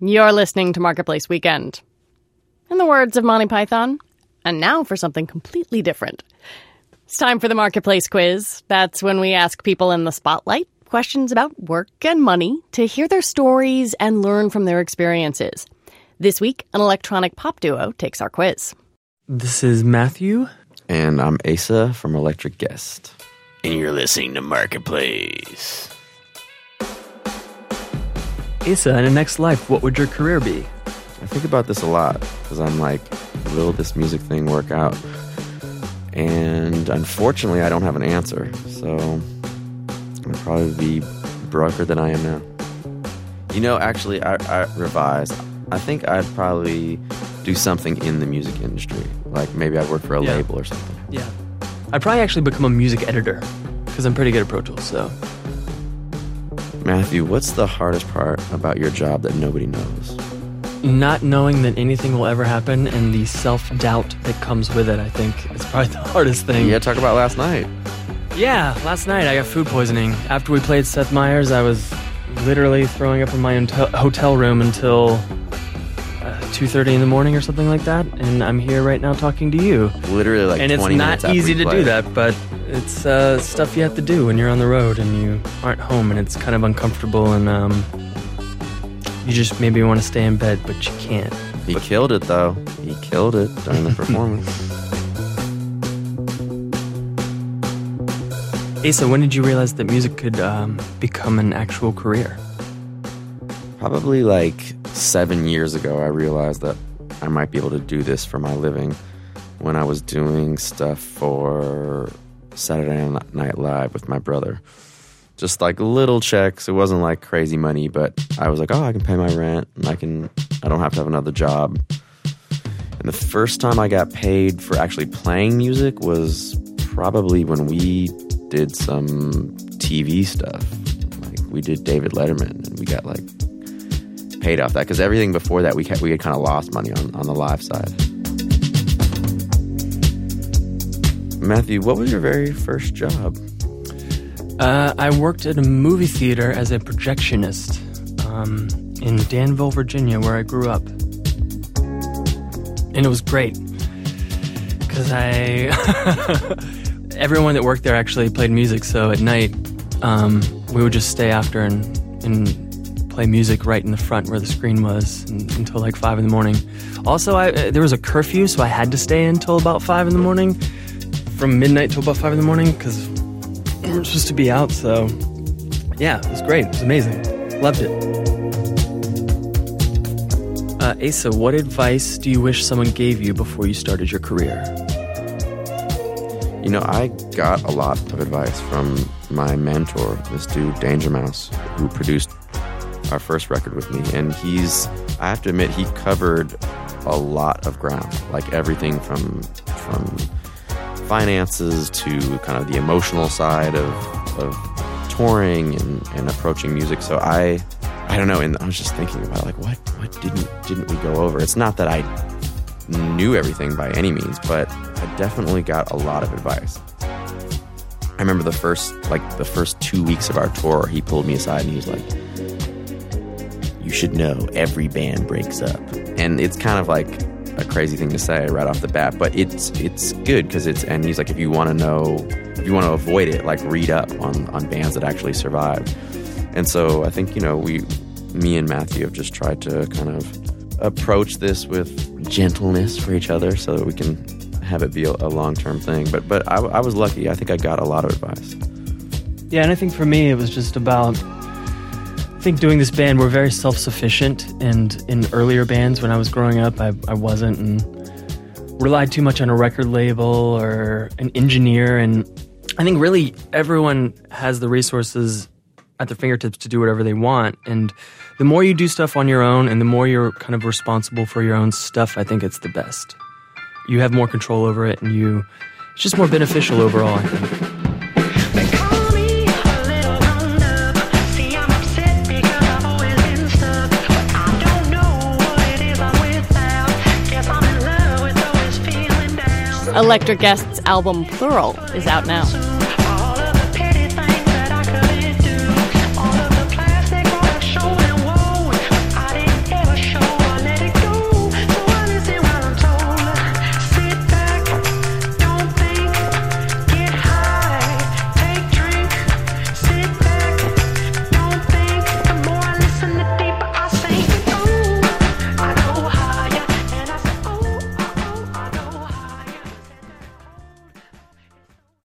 You're listening to Marketplace Weekend. In the words of Monty Python, and now for something completely different. It's time for the Marketplace Quiz. That's when we ask people in the spotlight questions about work and money to hear their stories and learn from their experiences. This week, an electronic pop duo takes our quiz. This is Matthew. And I'm Asa from Electric Guest. And you're listening to Marketplace. Asa, in the next life, what would your career be? I think about this a lot because I'm like, will this music thing work out? And unfortunately, I don't have an answer. So I'd probably be broker than I am now. You know, actually, I revise. I think I'd probably do something in the music industry. Like maybe I'd work for a label or something. Yeah. I'd probably actually become a music editor because I'm pretty good at Pro Tools, so... Matthew, what's the hardest part about your job that nobody knows? Not knowing that anything will ever happen and the self-doubt that comes with it, I think, is probably the hardest thing. Yeah, talk about last night. Yeah, last night I got food poisoning. After we played Seth Meyers, I was literally throwing up in my hotel room until 2:30 in the morning or something like that, and I'm here right now talking to you. Literally like 20 minutes after And it's not easy to play. do that, but it's stuff you have to do when you're on the road and you aren't home, and it's kind of uncomfortable, and you just maybe want to stay in bed, but you can't. He killed it, though. He killed it during the performance. Asa, when did you realize that music could become an actual career? Probably like 7 years ago, I realized that I might be able to do this for my living when I was doing stuff for Saturday Night Live with my brother. Just like little checks. It wasn't like crazy money, but I was like, oh, I can pay my rent and I don't have to have another job. And the first time I got paid for actually playing music was probably when we did some TV stuff. Like we did David Letterman and we got like paid off that, because everything before that we had kind of lost money on the live side. Matthew, what was your very first job? I worked at a movie theater as a projectionist in Danville, Virginia, where I grew up. And it was great because everyone that worked there actually played music, so at night we would just stay after and play music right in the front where the screen was until like 5 in the morning. Also, there was a curfew, so I had to stay until about 5 in the morning, from midnight till about 5 in the morning, because we were supposed to be out. So yeah, it was great. It was amazing. Loved it. Asa, what advice do you wish someone gave you before you started your career? You know, I got a lot of advice from my mentor, this dude, Danger Mouse, who produced our first record with me. And I have to admit, he covered a lot of ground, like everything from finances to kind of the emotional side of touring and approaching music. So I don't know, and I was just thinking about like what didn't we go over? It's not that I knew everything by any means, but I definitely got a lot of advice. I remember the first 2 weeks of our tour, he pulled me aside and he was like, you should know every band breaks up. And it's kind of like a crazy thing to say right off the bat, but it's good because and he's like, if you want to avoid it, like read up on bands that actually survived. And so I think, you know, me and Matthew have just tried to kind of approach this with gentleness for each other so that we can have it be a long-term thing. But I was lucky. I think I got a lot of advice. Yeah, and I think for me it was just about, I think doing this band, we're very self-sufficient, and in earlier bands when I was growing up, I wasn't, and relied too much on a record label or an engineer. And I think really everyone has the resources at their fingertips to do whatever they want, and the more you do stuff on your own and the more you're kind of responsible for your own stuff, I think it's the best. You have more control over it, and it's just more beneficial overall, I think. Electric Guest's album Plural is out now.